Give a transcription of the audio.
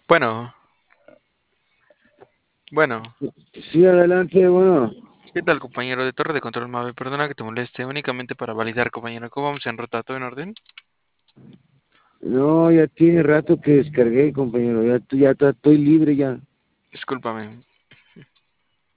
Bueno, bueno. Sí, adelante, bueno. ¿Qué tal, compañero de Torre de Control Mave? Perdona que te moleste, únicamente para validar, compañero. ¿Cómo vamos en ruta? ¿Todo en orden? No, ya tiene rato que descargué, compañero. Ya estoy libre ya. Discúlpame.